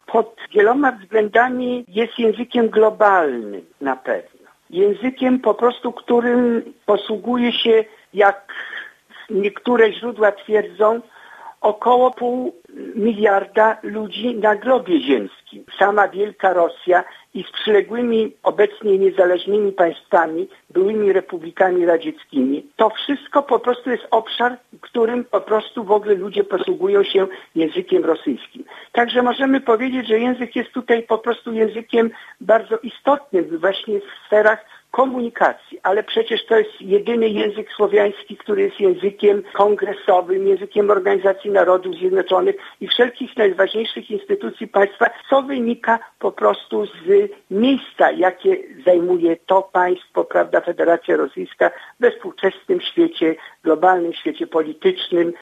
pod wieloma względami jest językiem globalnym na pewno. Językiem po prostu, którym posługuje się, jak niektóre źródła twierdzą, około 0,5 miliarda ludzi na globie ziemskim. Sama Wielka Rosja i z przyległymi obecnie niezależnymi państwami, byłymi republikami radzieckimi, to wszystko po prostu jest obszar, którym po prostu w ogóle ludzie posługują się językiem rosyjskim. Także możemy powiedzieć, że język jest tutaj po prostu językiem bardzo istotnym właśnie w sferach komunikacji, ale przecież to jest jedyny język słowiański, który jest językiem kongresowym, językiem Organizacji Narodów Zjednoczonych i wszelkich najważniejszych instytucji państwa, co wynika po prostu z miejsca, jakie zajmuje to państwo, prawda, Federacja Rosyjska we współczesnym świecie, globalnym świecie politycznym,